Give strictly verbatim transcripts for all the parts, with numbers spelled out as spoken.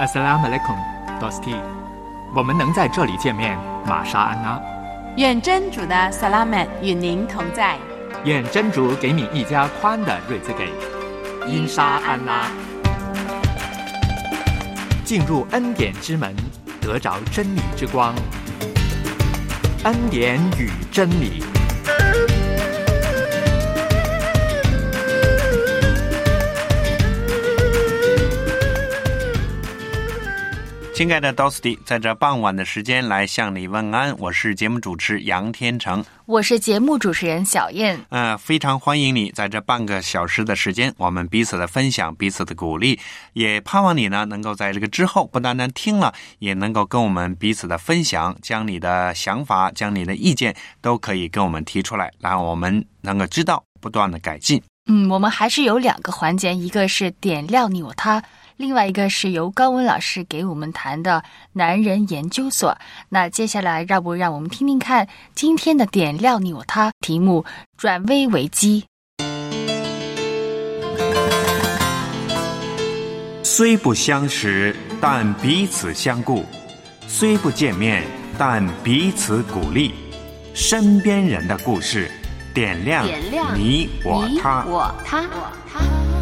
Assalamualaikum, Dosti。我们能在这里见面，玛莎安娜。 愿真主的萨拉曼与您同在。 愿真主给你一家宽的瑞兹给。因沙安拉。进入恩典之门，得着真理之光。恩典与真理。 亲爱的 Dosti， 在这傍晚的时间来向你问安，我是节目主持杨天成， 我是节目主持人小燕。 呃，非常欢迎你在这半个小时的时间，我们彼此的分享，彼此的鼓励，也盼望你呢能够在这个之后不单单听了，也能够跟我们彼此的分享，将你的想法，将你的意见都可以跟我们提出来，让我们能够知道不断的改进。 嗯，我们还是有两个环节，一个是点亮你我他，另外一个是由高文老师给我们谈的男人研究所。那接下来让不让我们听听看今天的点亮你我他，题目转危为机。 虽不相识，但彼此相顾；虽不见面，但彼此鼓励。身边人的故事，点亮你我他。 我他我他。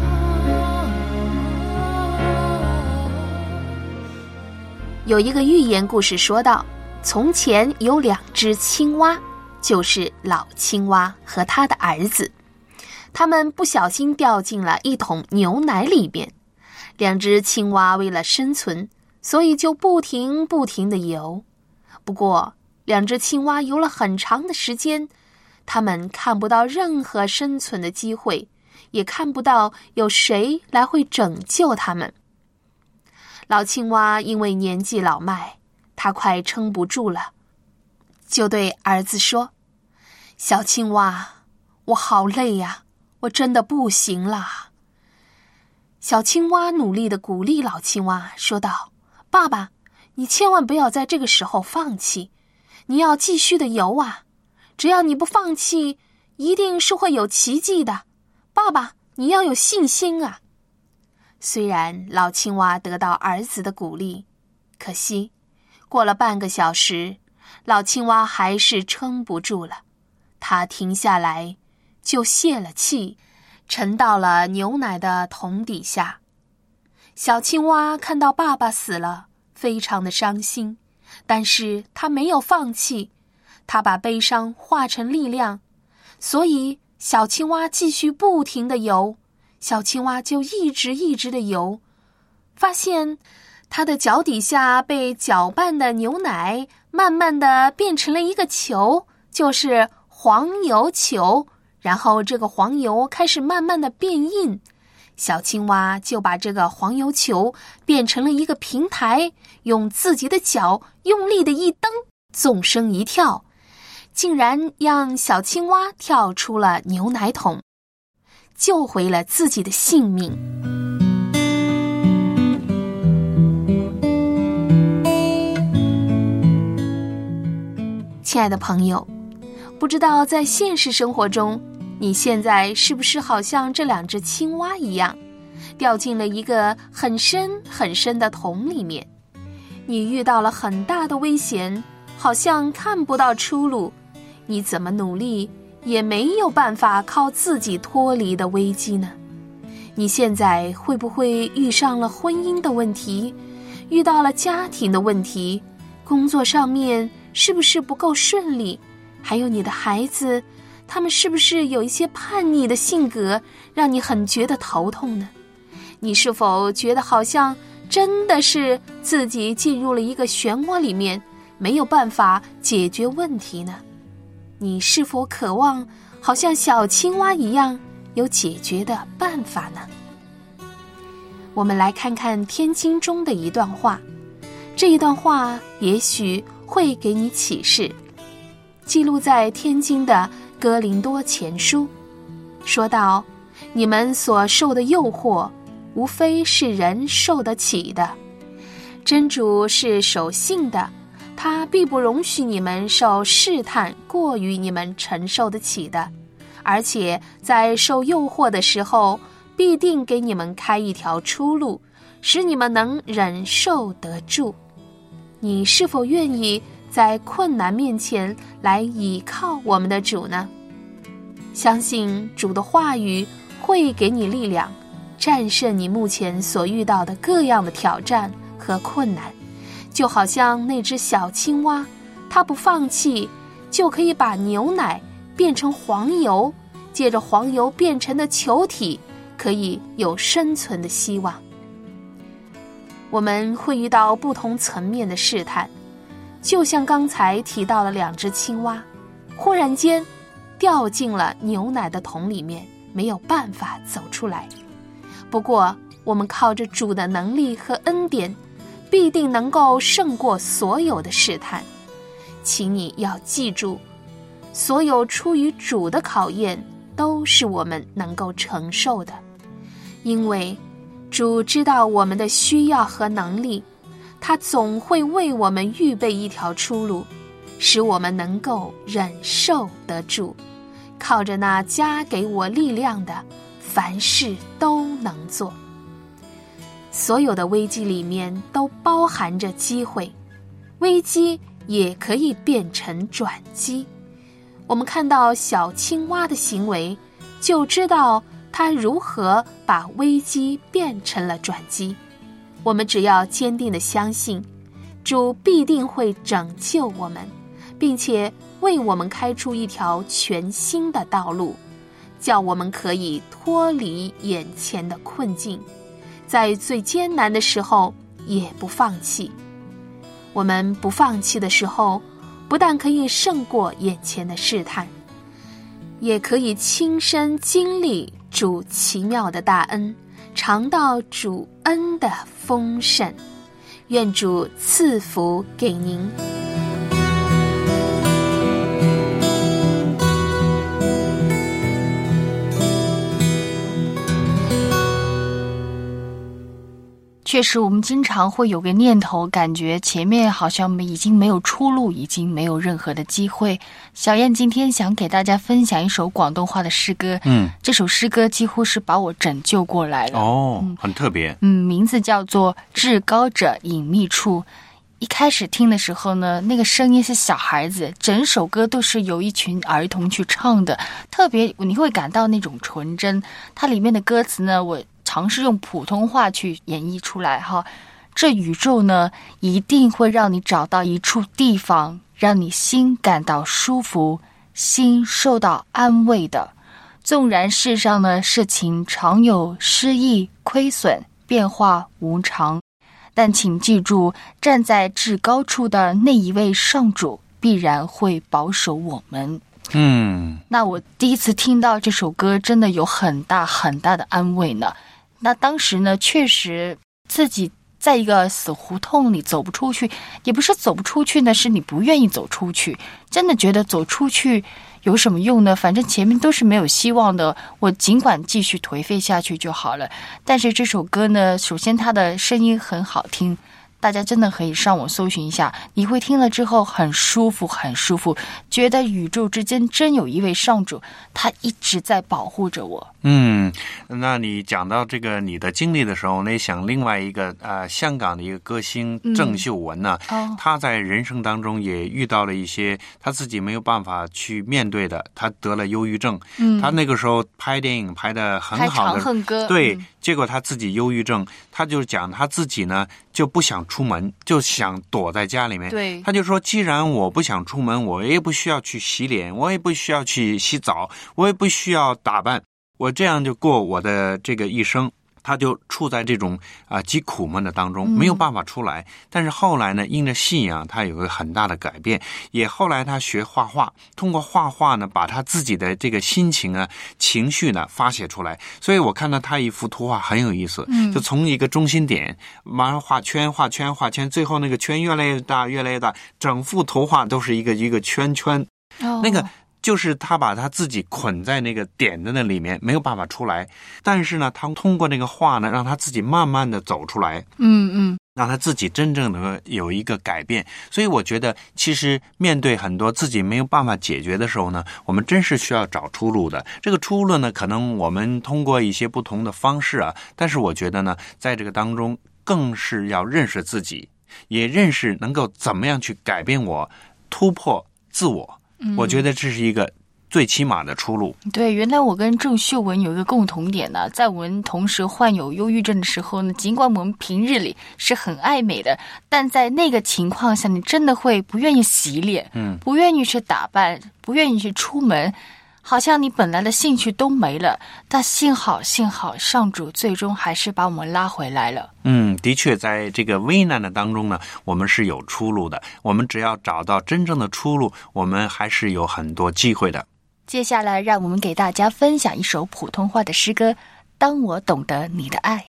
有一个寓言故事说道，从前有两只青蛙，就是老青蛙和他的儿子，他们不小心掉进了一桶牛奶里边。两只青蛙为了生存，所以就不停不停地游。不过两只青蛙游了很长的时间，他们看不到任何生存的机会，也看不到有谁来会拯救他们。老青蛙因为年纪老迈，他快撑不住了，就对儿子说：小青蛙，我好累呀，我真的不行了。小青蛙努力地鼓励老青蛙，说道：爸爸，你千万不要在这个时候放弃，你要继续地游啊，只要你不放弃，一定是会有奇迹的。爸爸，你要有信心啊。虽然老青蛙得到儿子的鼓励，可惜过了半个小时，老青蛙还是撑不住了，他停下来就泄了气，沉到了牛奶的桶底下。小青蛙看到爸爸死了，非常的伤心，但是他没有放弃，他把悲伤化成力量，所以小青蛙继续不停地游。小青蛙就一直一直地游，发现它的脚底下被搅拌的牛奶慢慢地变成了一个球，就是黄油球，然后这个黄油开始慢慢地变硬，小青蛙就把这个黄油球变成了一个平台，用自己的脚用力的一蹬，纵身一跳，竟然让小青蛙跳出了牛奶桶，救回了自己的性命。亲爱的朋友，不知道在现实生活中，你现在是不是好像这两只青蛙一样，掉进了一个很深很深的桶里面？你遇到了很大的危险，好像看不到出路，你怎么努力也没有办法靠自己脱离的危机呢？你现在会不会遇上了婚姻的问题，遇到了家庭的问题，工作上面是不是不够顺利？还有你的孩子，他们是不是有一些叛逆的性格，让你很觉得头痛呢？你是否觉得好像真的是自己进入了一个漩涡里面，没有办法解决问题呢？你是否渴望好像小青蛙一样有解决的办法呢？我们来看看天经中的一段话，这一段话也许会给你启示。记录在天经的哥林多前书，说到：你们所受的诱惑，无非是人受得起的。真主是守信的，他必不容许你们受试探过于你们承受得起的，而且在受诱惑的时候，必定给你们开一条出路， 使你们能忍受得住。你是否愿意在困难面前来倚靠我们的主呢？相信主的话语会给你力量，战胜你目前所遇到的各样的挑战和困难。就好像那只小青蛙，它不放弃，就可以把牛奶变成黄油，借着黄油变成的球体可以有生存的希望。我们会遇到不同层面的试探，就像刚才提到的两只青蛙，忽然间掉进了牛奶的桶里面，没有办法走出来。不过我们靠着主的能力和恩典，必定能够胜过所有的试探。请你要记住，所有出于主的考验都是我们能够承受的，因为主知道我们的需要和能力，他总会为我们预备一条出路，使我们能够忍受得住。靠着那加给我力量的，凡事都能做。所有的危机里面都包含着机会，危机也可以变成转机。我们看到小青蛙的行为，就知道它如何把危机变成了转机。我们只要坚定地相信，主必定会拯救我们，并且为我们开出一条全新的道路，叫我们可以脱离眼前的困境，在最艰难的时候也不放弃。我们不放弃的时候，不但可以胜过眼前的试探，也可以亲身经历主奇妙的大恩，尝到主恩的丰盛。愿主赐福给您。 确实，我们经常会有个念头，感觉前面好像已经没有出路，已经没有任何的机会。小燕今天想给大家分享一首广东话的诗歌，嗯，这首诗歌几乎是把我拯救过来了。 哦，嗯、很特别。 嗯，名字叫做《至高者隐秘处》。一开始听的时候呢，那个声音是小孩子，整首歌都是由一群儿童去唱的，特别你会感到那种纯真。它里面的歌词呢，我尝试用普通话去演绎出来哈。这宇宙呢，一定会让你找到一处地方，让你心感到舒服，心受到安慰的。纵然世上呢事情常有失意、亏损、变化无常，但请记住，站在至高处的那一位上主必然会保守我们。 嗯， 那我第一次听到这首歌，真的有很大很大的安慰呢。那当时呢，确实自己在一个死胡同里走不出去，也不是走不出去呢，是你不愿意走出去。真的觉得走出去有什么用呢？反正前面都是没有希望的，我尽管继续颓废下去就好了。但是这首歌呢，首先它的声音很好听，大家真的可以上网搜寻一下，你会听了之后很舒服很舒服，觉得宇宙之间真有一位上主，他一直在保护着我。 嗯，那你讲到这个你的经历的时候，那想另外一个呃香港的一个歌星郑秀文呢、嗯哦，他在人生当中也遇到了一些他自己没有办法去面对的，他得了忧郁症。嗯，他那个时候拍电影拍得很好的， 拍长恨歌， 对、 嗯， 结果他自己忧郁症，他就讲他自己呢就不想出门，就想躲在家里面。 对， 他就说，既然我不想出门，我也不需要去洗脸，我也不需要去洗澡，我也不需要打扮，我这样就过我的这个一生。他就处在这种啊、呃、极苦闷的当中，没有办法出来、嗯。但是后来呢，因着信仰，他有个很大的改变。也后来他学画画，通过画画呢，把他自己的这个心情啊、情绪呢发泄出来。所以我看到他一幅图画很有意思，嗯、就从一个中心点，马上画圈、画圈、画圈，最后那个圈越来越大、越来越大，整幅图画都是一个一个圈圈。哦、那个。就是他把他自己捆在那个点的那里面，没有办法出来。但是呢，他通过那个画呢，让他自己慢慢的走出来。嗯嗯，让他自己真正的有一个改变。所以我觉得，其实面对很多自己没有办法解决的时候呢，我们真是需要找出路的。这个出路呢，可能我们通过一些不同的方式啊，但是我觉得呢，在这个当中， 更是要认识自己，也认识能够怎么样去改变我，突破自我。嗯、我觉得这是一个最起码的出路。 对，原来我跟郑秀文有一个共同点呢，在我们同时患有忧郁症的时候呢，尽管我们平日里是很爱美的，但在那个情况下，你真的会不愿意洗脸，嗯，不愿意去打扮，不愿意去出门，好像你本来的兴趣都没了。但幸好幸好上主最终还是把我们拉回来了。 嗯，的确在这个危难的当中呢，我们是有出路的，我们只要找到真正的出路，我们还是有很多机会的。 接下来让我们给大家分享一首普通话的诗歌，当我懂得你的爱。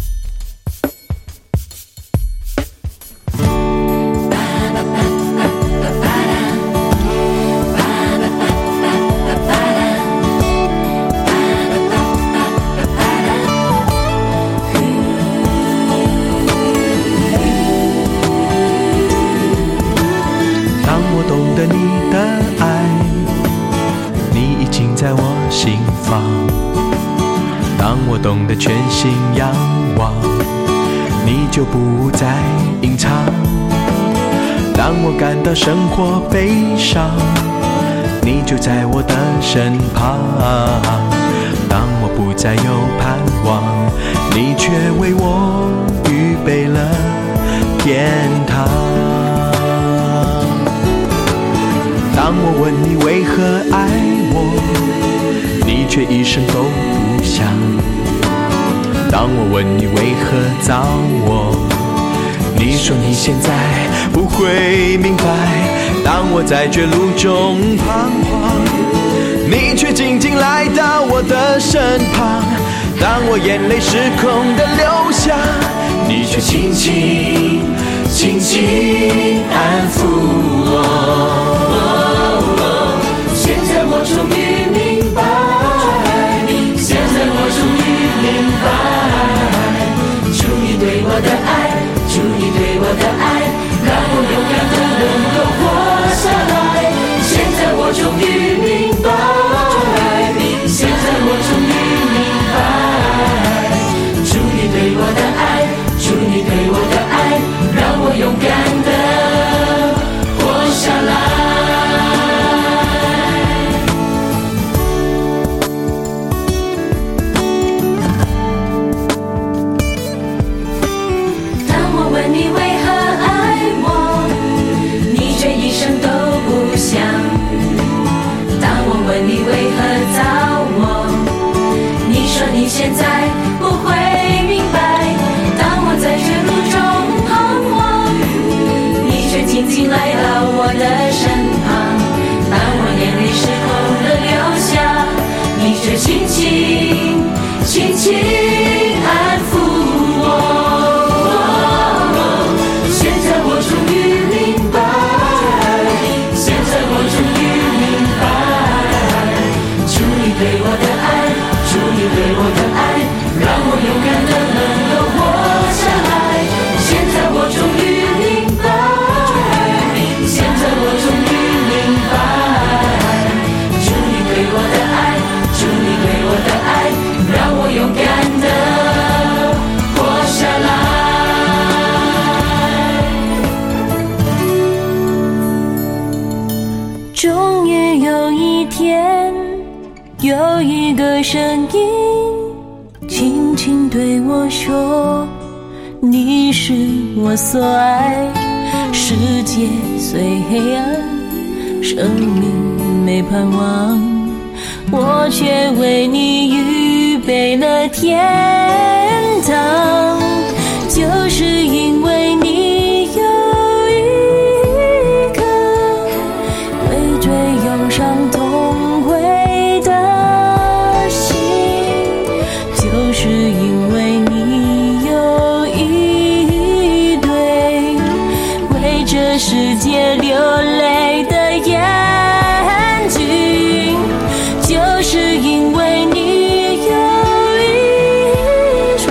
当我懂得你的爱，你已经在我心房。当我懂得全心仰望，你就不再隐藏。当我感到生活悲伤，你就在我的身旁。当我不再有盼望，你却为我预备了天堂。当我问你为何爱我，你却一声都不响。当我问你为何找我，你说你现在不会明白。当我在绝路中彷徨，你却静静来到我的身旁。当我眼泪失控地流下，你却轻轻轻轻安抚我。现在我终于明白，现在我终于明白，主你对我的爱，主你对我的爱，让我勇敢地能够活下来。现在我终于明白，现在我终于明白，主你对我的爱，主你对我的爱，让我勇敢地活下来。你为何找我？你说你现在不会明白。当我在绝路中彷徨，你却静静来到我的身旁。当我眼泪失控地流下，你却轻轻轻轻安抚我。现在我终于明白，现在我终于明白，对我的爱，主你对我的爱，让我勇敢地能够活下来。现在我终于明白，现在我终于明白，主你对我的爱，主你对我的爱，让我勇敢地活下来。终于有一天，有一个声音轻轻对我说，你是我所爱。世界虽黑暗，生命没盼望，我却为你预备了天堂。就是因为你有一颗会追忧伤痛悔的，就是因为你有一对为这世界流泪的眼睛，就是因为你有一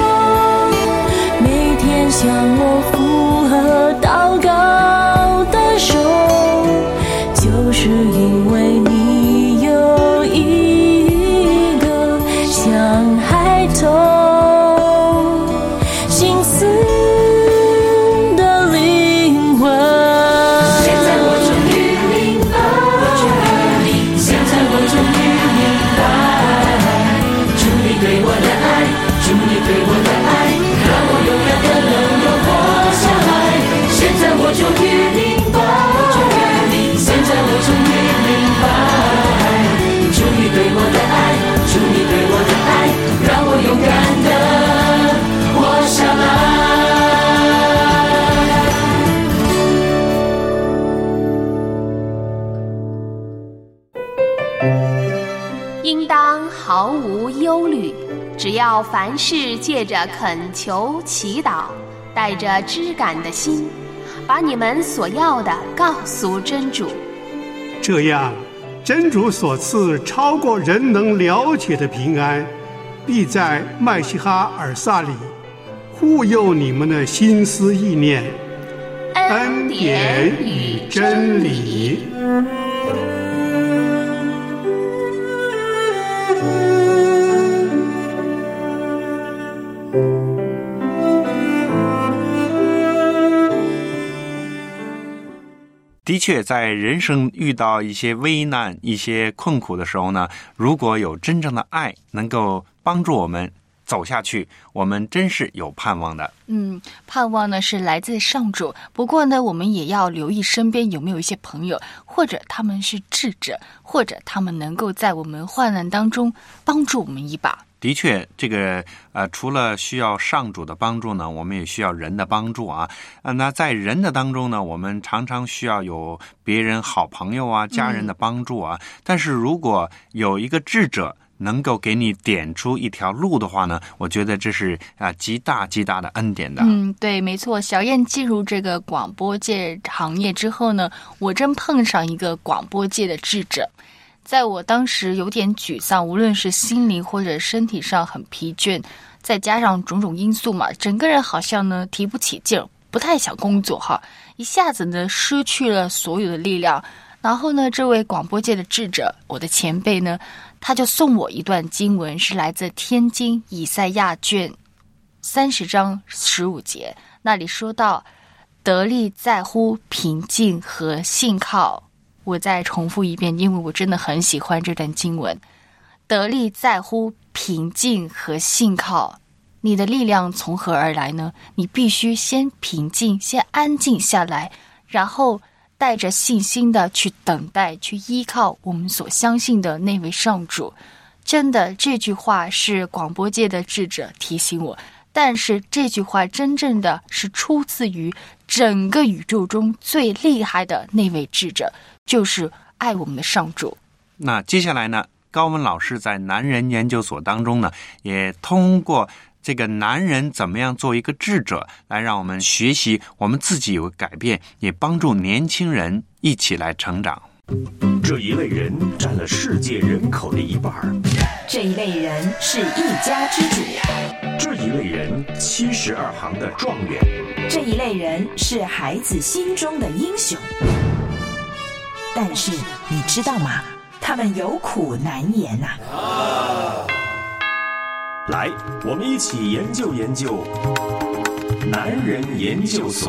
要凡事借着恳求祈祷，带着知感的心，把你们所要的告诉真主。 这样，真主所赐超过人能了解的平安，必在麦西哈尔萨里护佑你们的心思意念。恩典与真理。 的确，在人生遇到一些危难、一些困苦的时候呢，如果有真正的爱能够帮助我们走下去，我们真是有盼望的。 嗯，盼望呢是来自上主，不过呢，我们也要留意身边有没有一些朋友，或者他们是智者，或者他们能够在我们患难当中帮助我们一把。 的确，这个呃，除了需要上主的帮助呢，我们也需要人的帮助啊。呃、那在人的当中呢，我们常常需要有别人、好朋友啊、家人的帮助啊。嗯、但是如果有一个智者能够给你点出一条路的话呢，我觉得这是啊、呃、极大极大的恩典的。 嗯，对，没错。小燕进入这个广播界行业之后呢，我真碰上一个广播界的智者。在我当时有点沮丧，无论是心灵或者身体上很疲倦，再加上种种因素嘛，整个人好像呢提不起劲，不太想工作哈，一下子呢失去了所有的力量。然后呢，这位广播界的智者，我的前辈呢，他就送我一段经文，是来自天经以赛亚卷三十章十五节，那里说到：得力在乎平静和信靠。我再重复一遍，因为我真的很喜欢这段经文。得力在乎平静和信靠。你的力量从何而来呢？你必须先平静，先安静下来，然后带着信心的去等待，去依靠我们所相信的那位上主。真的，这句话是广播界的智者提醒我，但是这句话真正的是出自于整个宇宙中最厉害的那位智者，就是爱我们的上主。 那接下来呢，高文老师在男人研究所当中呢，也通过这个男人怎么样做一个智者，来让我们学习，我们自己有改变，也帮助年轻人一起来成长。 这一类人占了世界人口的一半， 这一类人是一家之主， 这一类人七十二行的状元， 这一类人是孩子心中的英雄。但是你知道吗？他们有苦难言呐、啊。 来，我们一起研究研究男人研究所。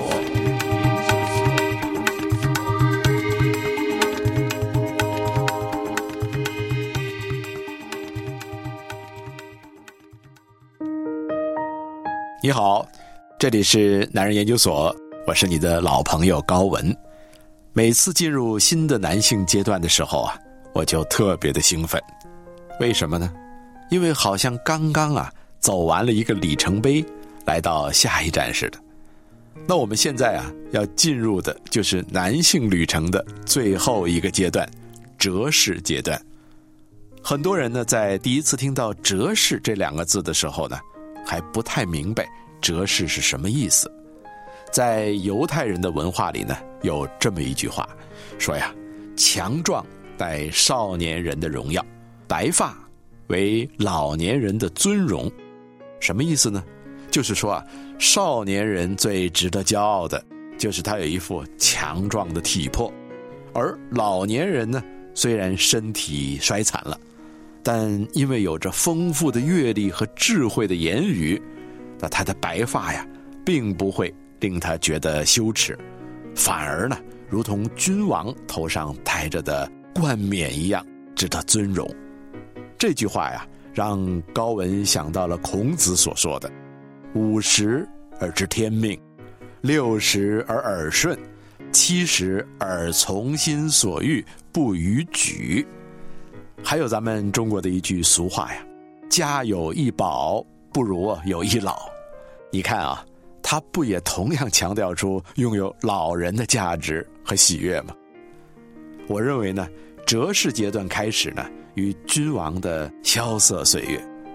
你好，这里是男人研究所，我是你的老朋友高文。每次进入新的男性阶段的时候啊，我就特别的兴奋。为什么呢？因为好像刚刚啊走完了一个里程碑，来到下一站似的。那我们现在啊要进入的就是男性旅程的最后一个阶段，哲士阶段。很多人呢在第一次听到哲士这两个字的时候呢，还不太明白哲士是什么意思。在犹太人的文化里呢，有这么一句话，说呀，强壮带少年人的荣耀，白发为老年人的尊荣。什么意思呢？就是说啊，少年人最值得骄傲的就是他有一副强壮的体魄，而老年人呢，虽然身体衰残了，但因为有着丰富的阅历和智慧的言语，那他的白发呀并不会令他觉得羞耻，反而呢如同君王头上戴着的冠冕一样值得尊荣。这句话呀让高文想到了孔子所说的五十而知天命，六十而耳顺，七十而从心所欲，不逾矩。还有咱们中国的一句俗话呀，家有一宝不如有一老。你看啊，他不也同样强调出拥有老人的价值和喜悦吗？我认为呢，哲士阶段开始呢，与君王的萧瑟岁月，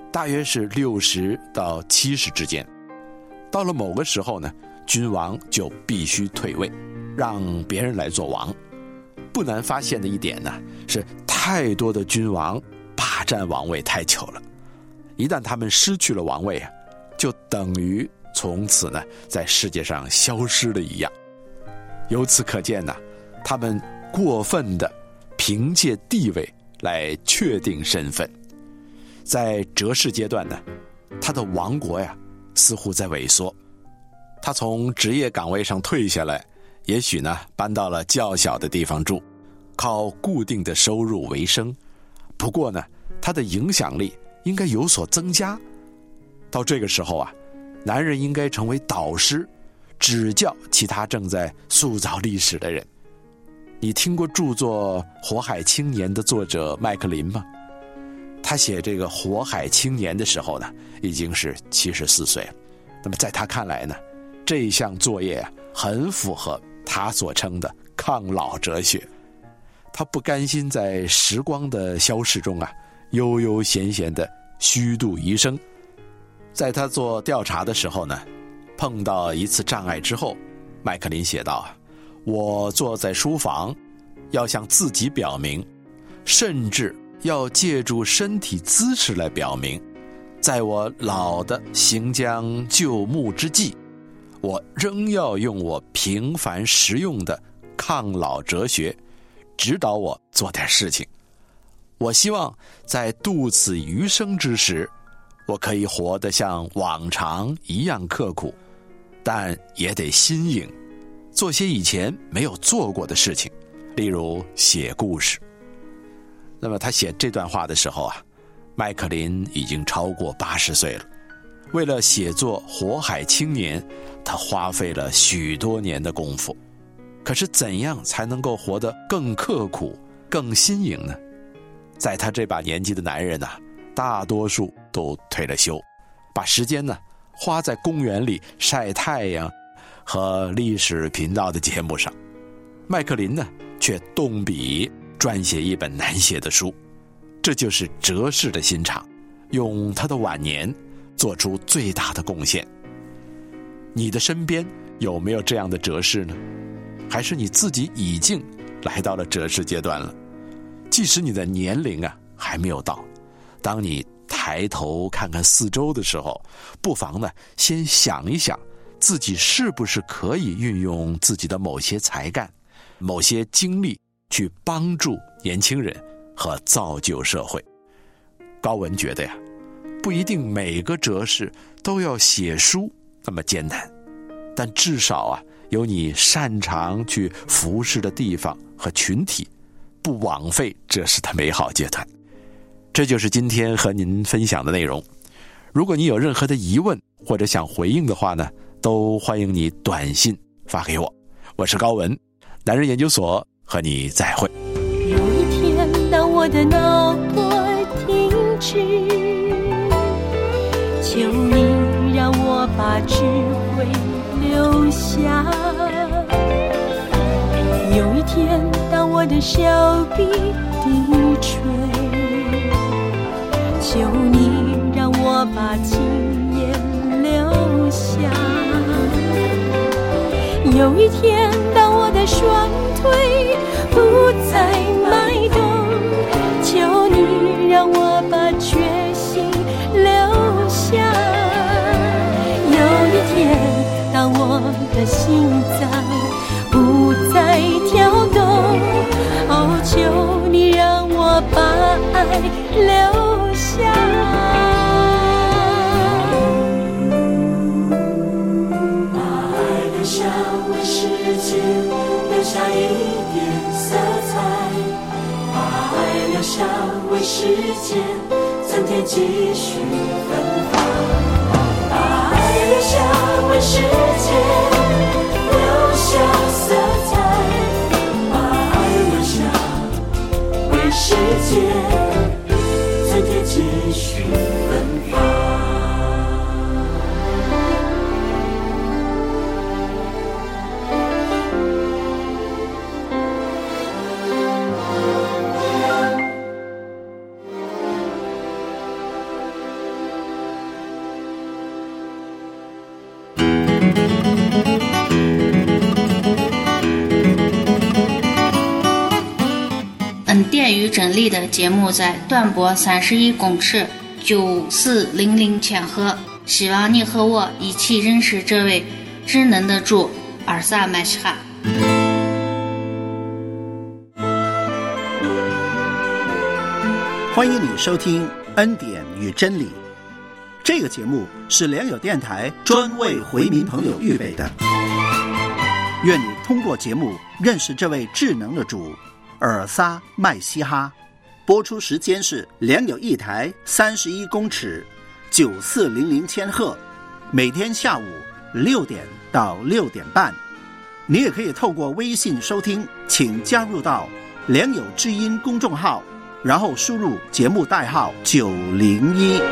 大约是六十到七十之间。到了某个时候呢，君王就必须退位，让别人来做王。不难发现的一点呢，是太多的君王霸占王位太久了，一旦他们失去了王位啊，就等于从此呢在世界上消失了一样。由此可见呢，他们过分的凭借地位来确定身份。在哲士阶段呢，他的王国呀似乎在萎缩。他从职业岗位上退下来，也许呢搬到了较小的地方住，靠固定的收入为生。不过呢，他的影响力应该有所增加。到这个时候啊，男人应该成为导师，指教其他正在塑造历史的人。你听过著作《火海青年》的作者麦克林吗？他写这个《火海青年》的时候呢，已经是七十四岁了。那么在他看来呢，这项作业啊，很符合他所称的抗老哲学。他不甘心在时光的消逝中啊，悠悠闲闲的虚度余生。在他做调查的时候呢，碰到一次障碍之后，麦克林写道啊，我坐在书房，要向自己表明，甚至要借助身体姿势来表明，在我老的行将就木之际，我仍要用我平凡实用的抗老哲学指导我做点事情。我希望在度此余生之时，我可以活得像往常一样刻苦，但也得新颖，做些以前没有做过的事情，例如写故事。那么他写这段话的时候啊，麦克林已经超过八十岁了。为了写作《火海青年》，他花费了许多年的功夫。可是怎样才能够活得更刻苦、更新颖呢？在他这把年纪的男人呢、啊，大多数都退了休，把时间呢花在公园里晒太阳和历史频道的节目上。麦克林呢，却动笔撰写一本难写的书。这就是哲士的心肠，用他的晚年做出最大的贡献。你的身边有没有这样的哲士呢？还是你自己已经来到了哲士阶段了？即使你的年龄啊还没有到，当你抬头看看四周的时候，不妨呢先想一想，自己是不是可以运用自己的某些才干、某些经历去帮助年轻人和造就社会。高文觉得呀，不一定每个哲士都要写书那么艰难，但至少啊，有你擅长去服侍的地方和群体，不枉费哲士的美好阶段。这就是今天和您分享的内容。如果你有任何的疑问或者想回应的话呢，都欢迎你短信发给我。我是高文，男人研究所，和你再会。 有一天，当我的脑波停止，求你让我把智慧留下。有一天，当我的小臂低垂，求你让我把经验留下。有一天，当我的双腿不再迈动，求你让我把决心留下。有一天，当我的心脏不再跳动，哦，求你让我把爱留下。把爱留下，为世界留下一点色彩。把爱留下，为世界增添几许芬芳。把爱留下，为世界留下色彩。把爱留下，为世界增添几许芬芳。 恩典与真理的节目在短波三十一公尺九四零零千赫，希望你和我一起认识这位智能的主尔萨麦西哈。 欢迎你收听恩典与真理，这个节目是良友电台专为回民朋友预备的。愿你通过节目认识这位智能的主尔撒麦西哈。播出时间是良友一台三十一公尺九四零零千赫，每天下午六点到六点半。你也可以透过微信收听，请加入到良友之音公众号，然后输入节目代号九零一。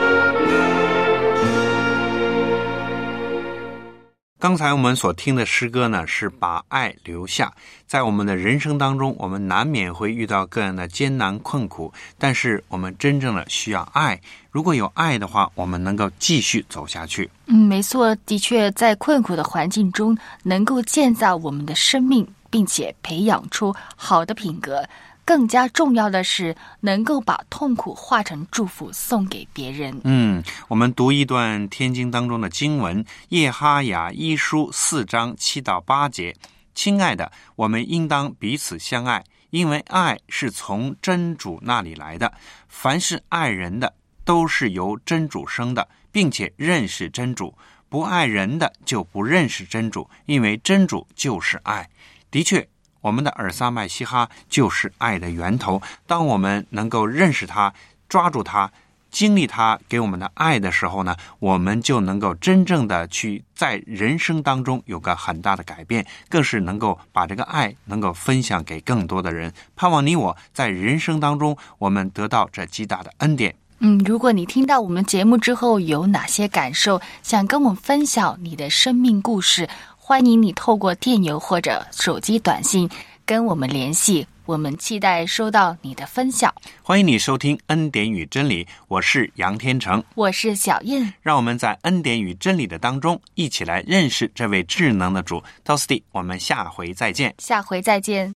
刚才我们所听的诗歌呢，是把爱留下。在我们的人生当中，我们难免会遇到各样的艰难困苦，但是我们真正的需要爱。如果有爱的话，我们能够继续走下去。 嗯，没错，的确在困苦的环境中能够建造我们的生命，并且培养出好的品格。更加重要的是能够把痛苦化成祝福送给别人。 嗯，我们读一段天经当中的经文，耶哈雅一书四章七到八节。亲爱的，我们应当彼此相爱，因为爱是从真主那里来的。凡是爱人的，都是由真主生的，并且认识真主。不爱人的，就不认识真主，因为真主就是爱。的确，我们的尔撒麦西哈就是爱的源头。当我们能够认识他，抓住他，经历他给我们的爱的时候呢，我们就能够真正的去在人生当中有个很大的改变，更是能够把这个爱能够分享给更多的人。盼望你我在人生当中，我们得到这极大的恩典。 嗯，如果你听到我们节目之后有哪些感受，想跟我们分享你的生命故事，欢迎你透过电邮或者手机短信跟我们联系，我们期待收到你的分享。 欢迎你收听恩典与真理，我是杨天成， 我是小燕。 让我们在恩典与真理的当中一起来认识这位智能的主。到此地，我们下回再见。 下回再见。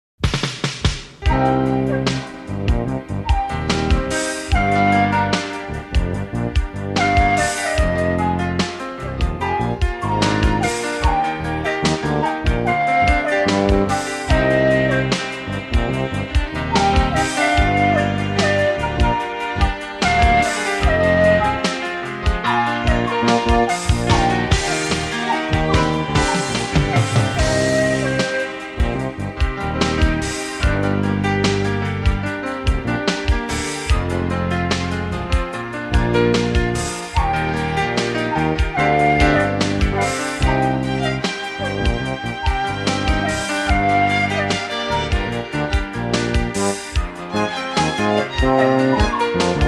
Thank you.